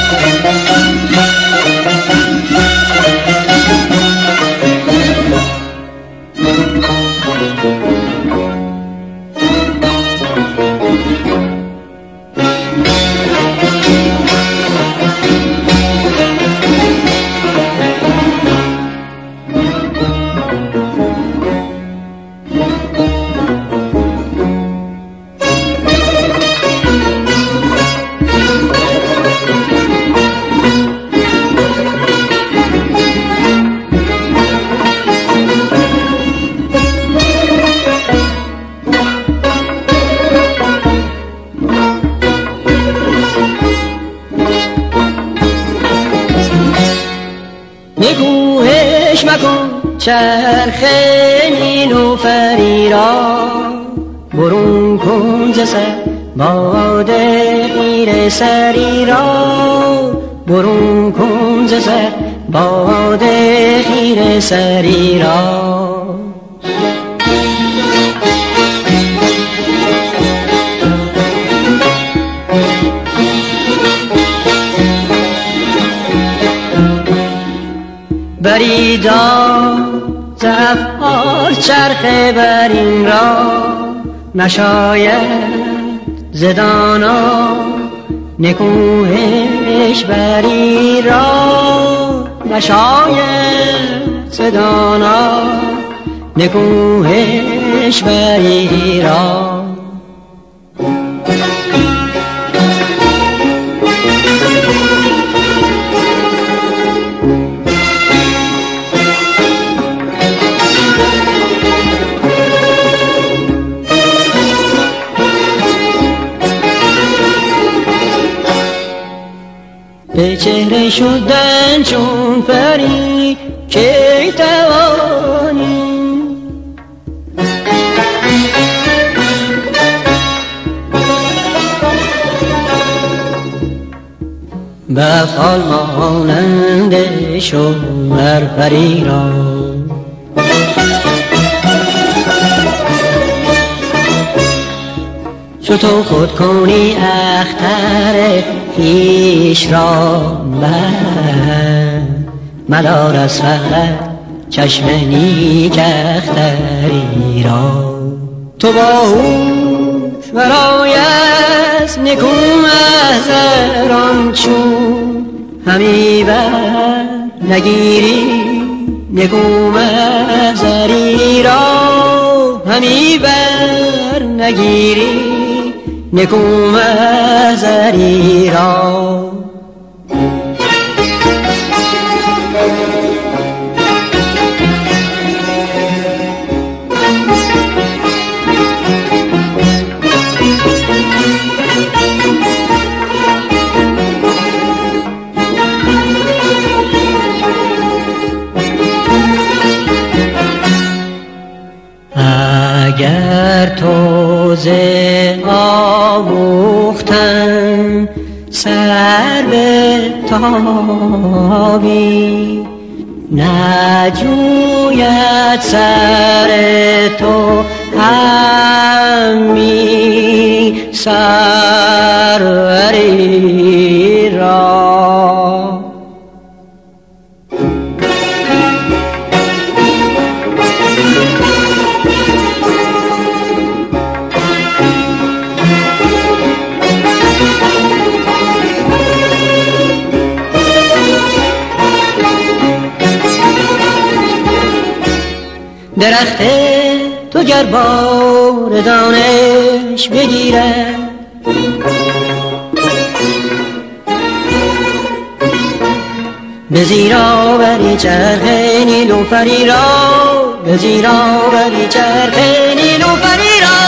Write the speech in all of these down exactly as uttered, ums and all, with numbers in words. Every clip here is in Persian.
نگوهش مکن چرخ نیلوفری را، برون کن ز سر باد خیره سری را، برون کن ز سر باد خیره سری را. بریدا زفار چرخ برین را، نشاید زدانا نکوهش بری را، نشاید زدانا نکوهش بری را. به چهره شدن چون پری کی توانی، به فال مانند شوهر پری را. چو تو خود کنی اختر خویش را، من مدار از فقط چشم نیک اختری را. تو باهوش برای از نکو محضران چون همی بر نگیری نکو محضری را، همی بر نگیری نکو محضری را. اگر تو ز آموختن سر به تابی، نجوید سر تو همی سروری را. درخت تو گر بار دانش بگیرد، به زیرا بری چرخ نیلوفری را، به زیرا بری چرخ نیلوفری را.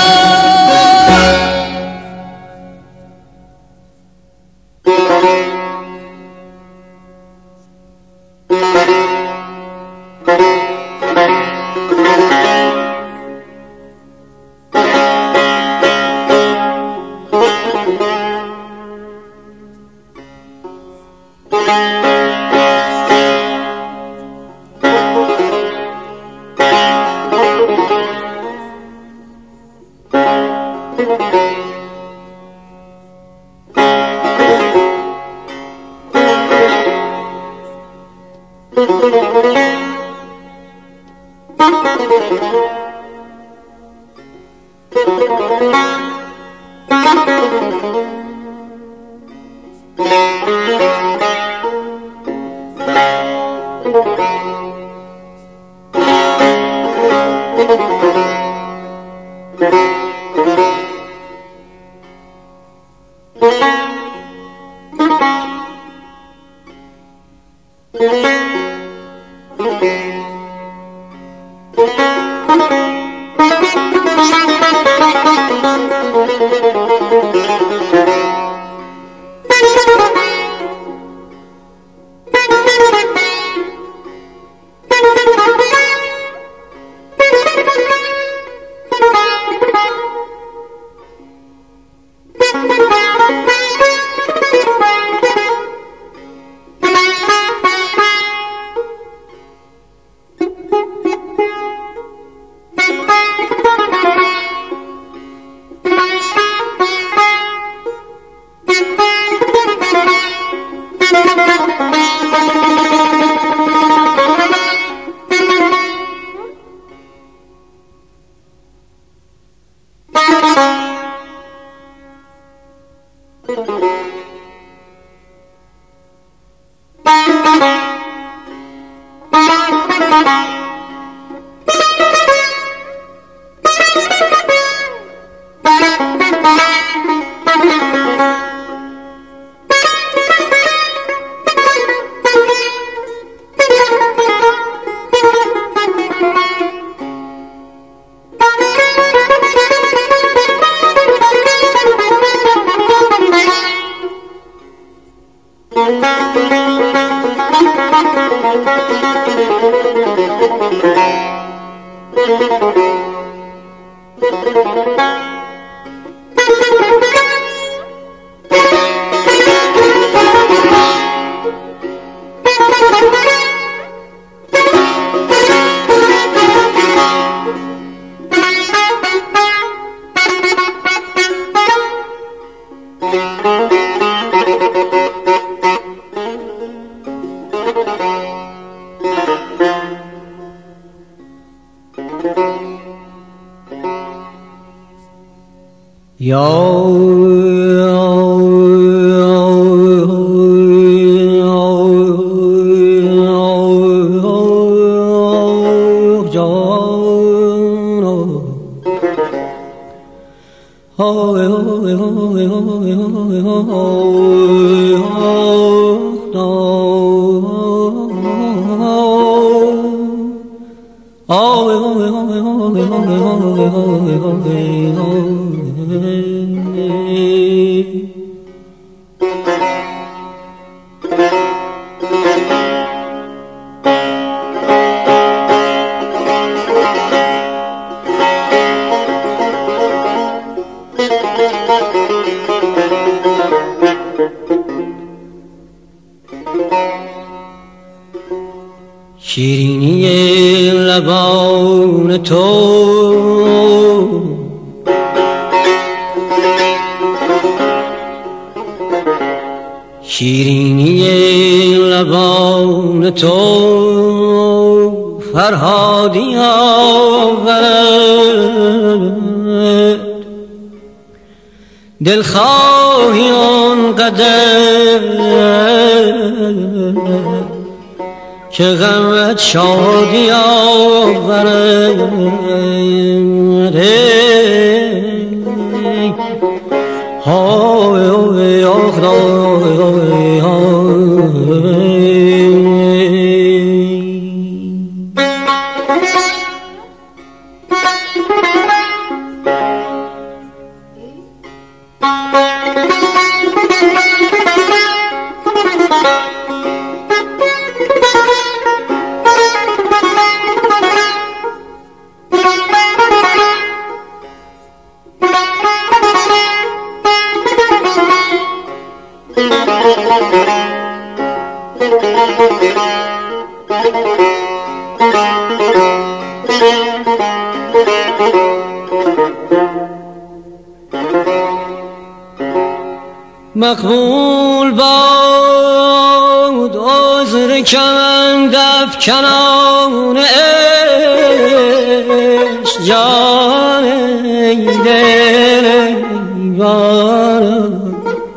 شیرینی لبان تو شیرینی لبان تو فرهادی آورد دلخواهی آنقدر که غمت شادی آورد های های های مقبول باد عذر کمند افکنان عشق جان ای دل بارم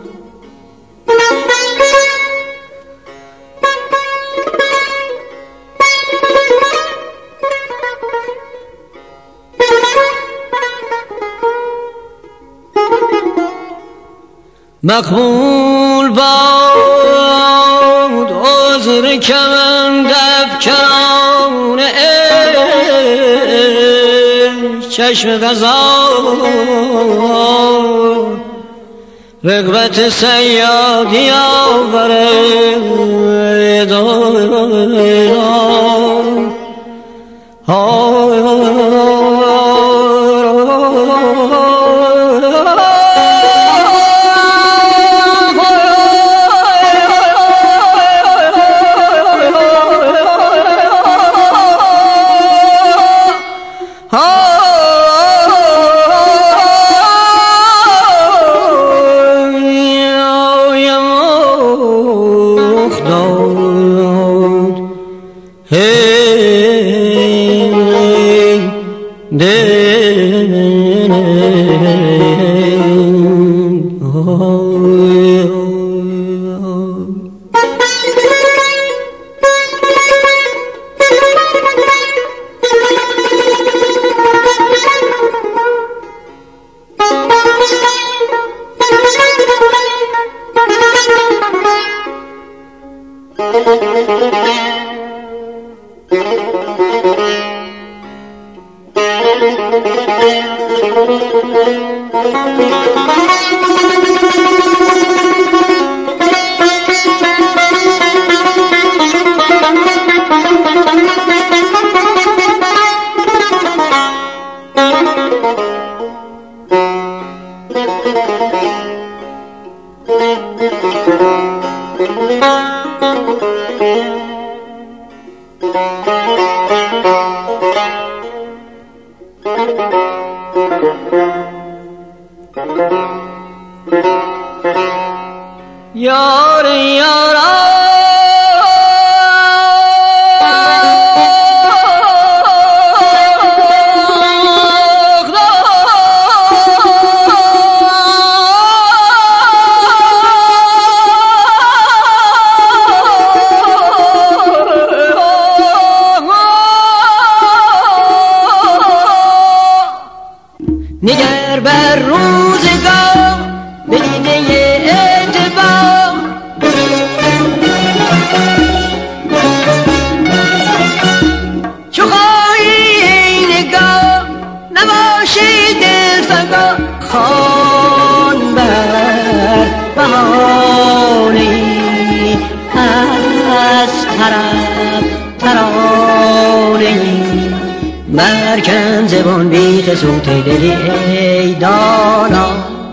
مقبول باد عذر کمند افکان عشق چشم قضا رغبت صیادی آورد یار یارا نگر بر روزگار به دیده اعتبار چو خواهی ای نگاه نباشی دل فگار خوان بر بهانه‌ای از طرب ترانه‌ای برکن زبان بیخ صوت دلی ای دانا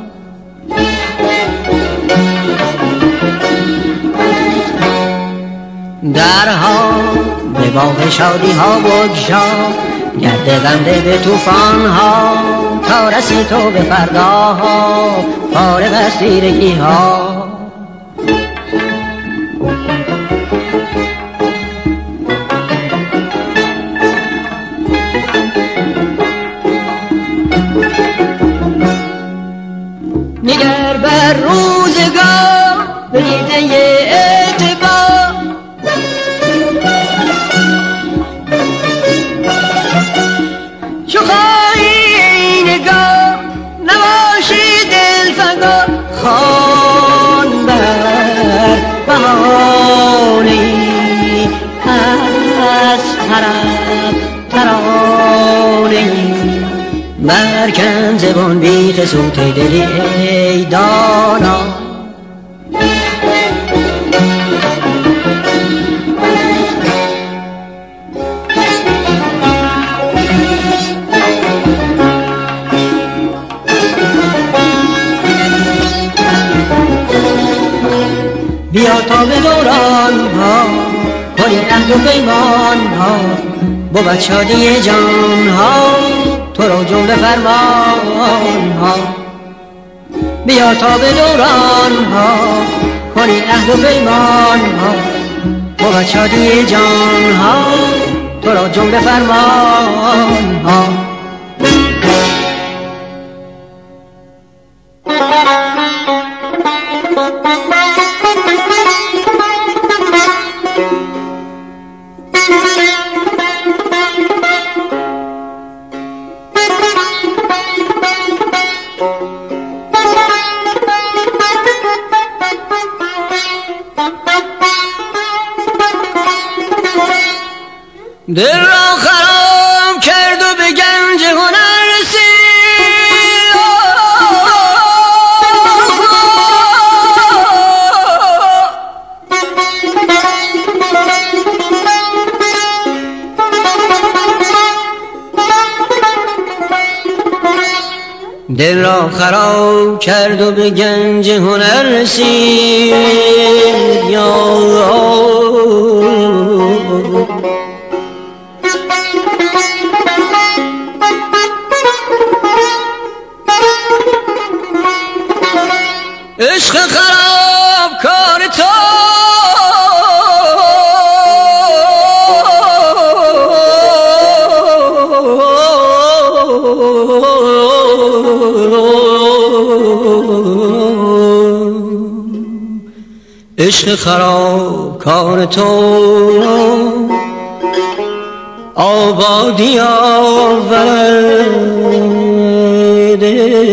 درها به باغ شادی ها بگشا گرد غمده به توفان ها تا رسی تو به فرداها فارغ از تیرگی ها نگر بر روزگار به دیده اعتبار چو خواهی ای نگاه نباشی دل فگار خوان بر بهانه‌ای از طرب ترانه‌ای برکن زبان بیخ صوت دلی ای دانا بیا تا به دوران ها کنیم عهد و پیمان ها بود شادی جان ها تو رو جمله فرمان ها بیا تا به دوران ها کنیم عهد و پیمان ها بود شادی جان ها تو رو جمله فرمان ها دل را خراب کرد و به گنج هنر رسید. دل را خراب کرد و به گنج هنر رسید. یا عشق خراب کار تو عشق خراب کار تو آبادی آورده.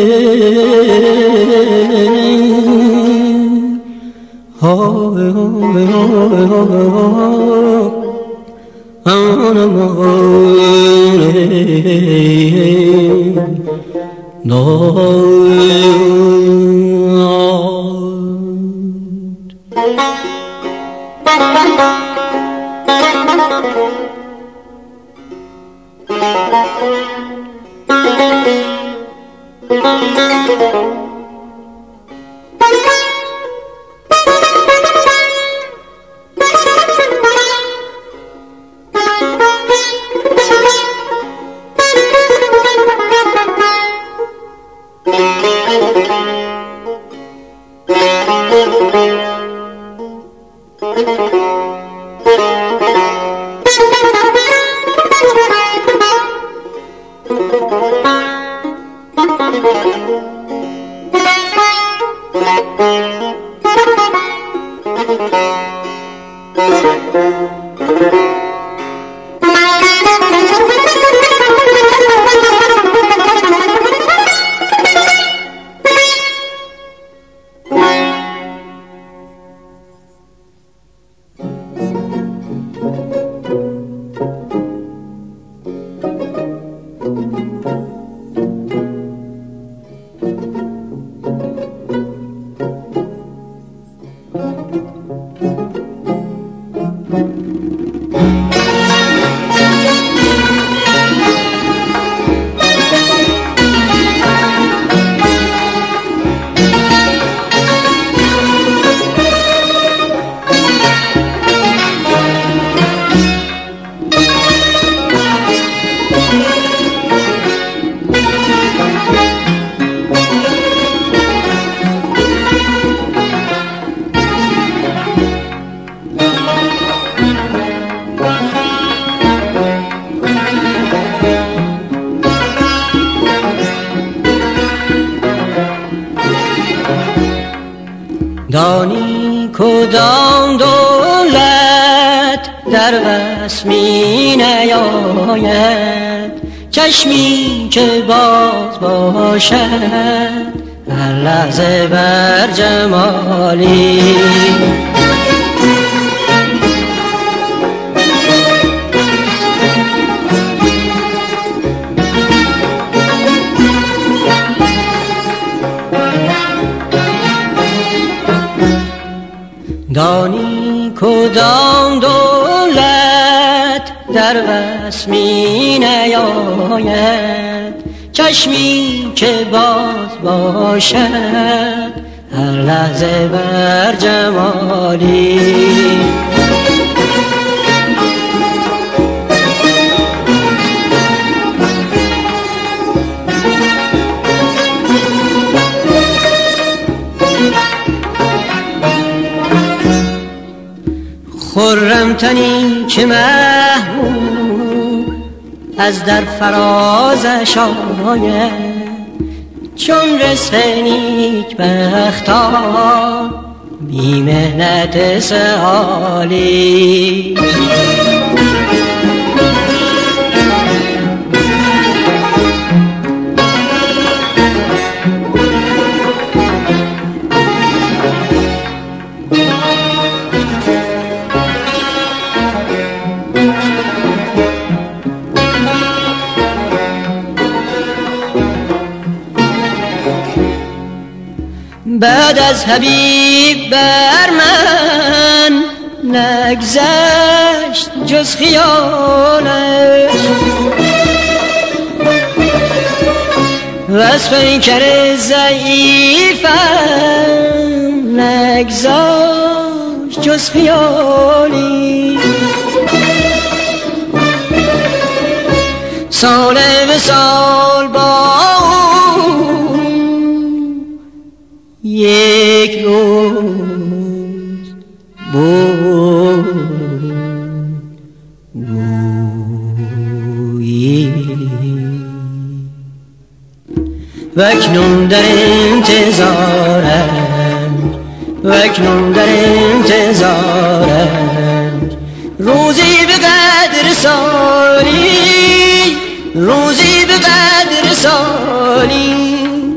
های های های دانی کدام دولت در وصف می نیاید، چشمی که باز باشد هر لحظه بر جمالی. دانی کدام دولت در وصف می نیاید، چشمی که باز باشد هر لحظه بر جمالی. خرم تنی که محبوب از در فرازش آید، چون رزق نیک بختان بی محنت سهالی. از حبیب بر من نگذشت جز خیالش و از پیکر ضعیفم نگذشت جز خیالی سال به سال با یک روز بود گویی و اکنون در انتظارم و اکنون در انتظارم روزی به قدر سالی روزی به قدر سالی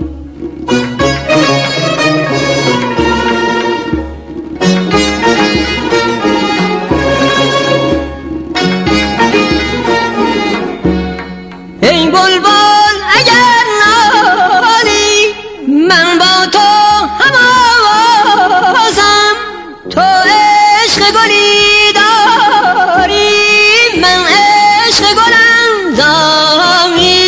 ای بلبل اگر نالی من با تو هم آوازم تو عشق گلی داری من عشق گلم داری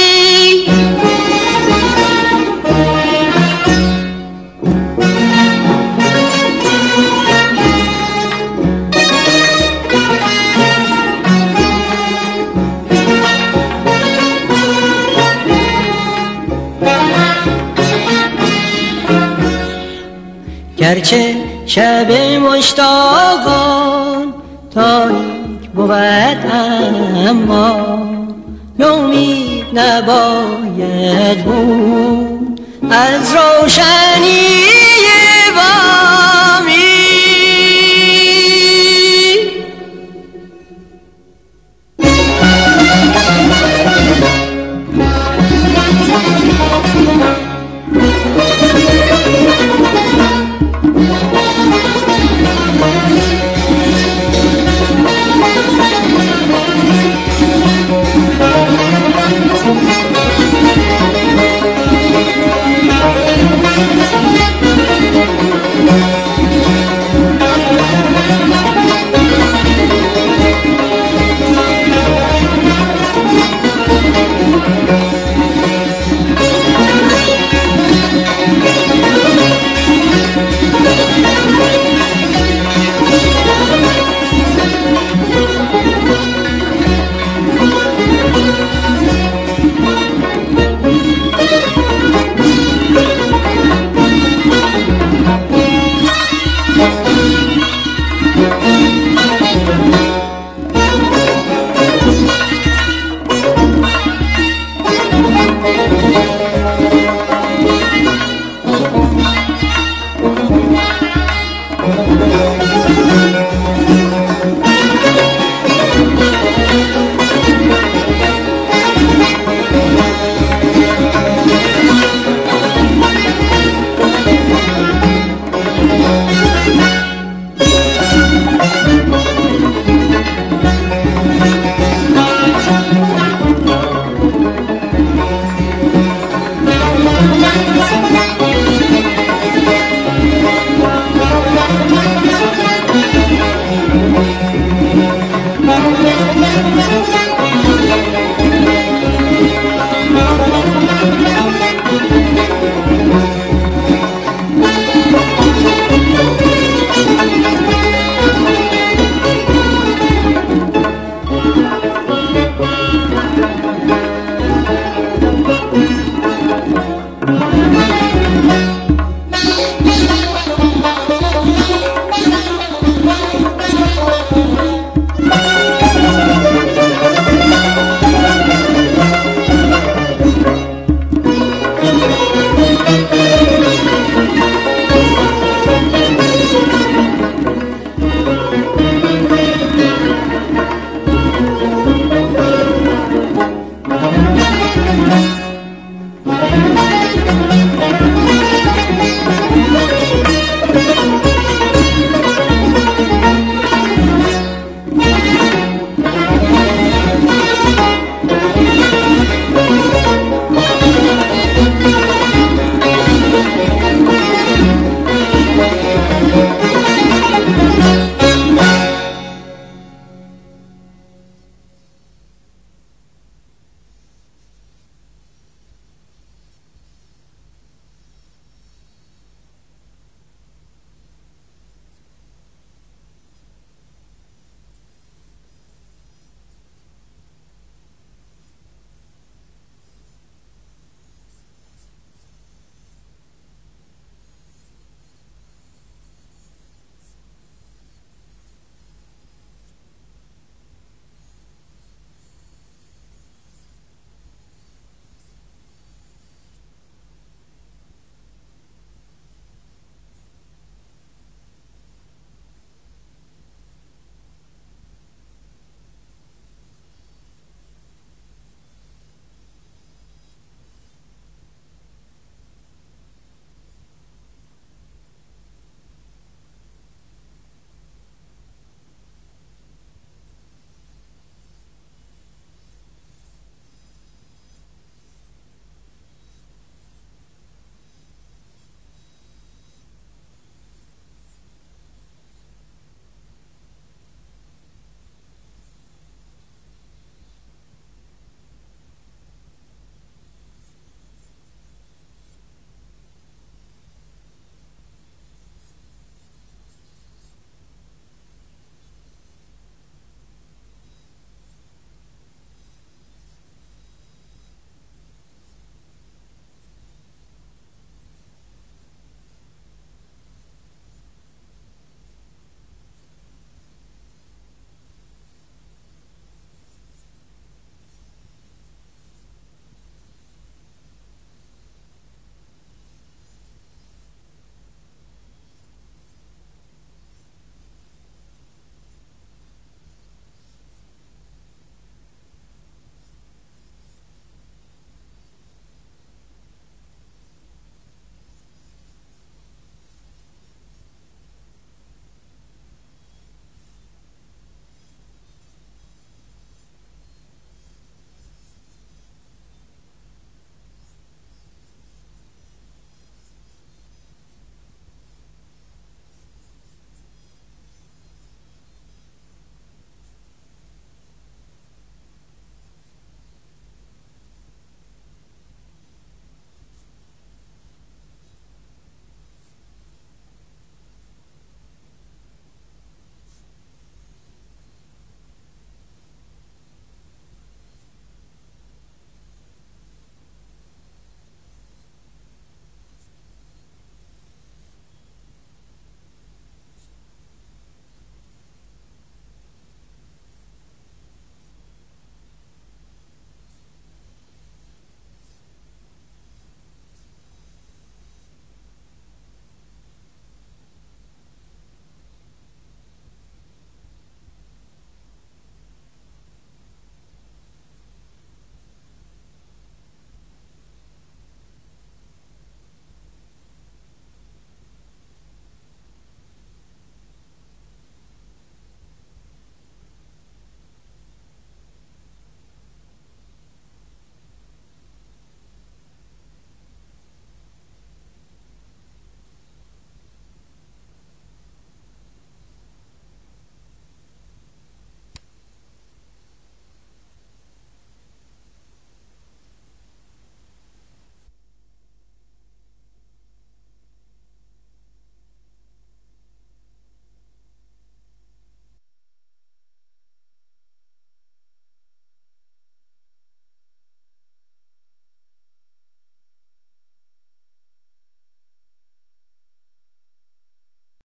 گرچه شب مشتاقان تاریک بود اما نومید نباید بود از روشنی بامی